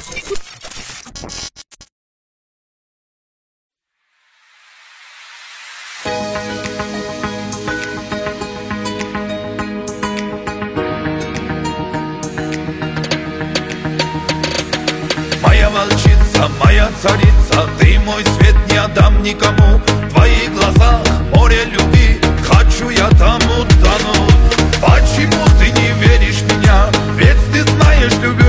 Моя волчица, моя царица, ты мой свет, не отдам никому. В твоих глазах море любви, хочу я там утонуть. Почему ты не веришь в меня? Ведь ты знаешь, люблю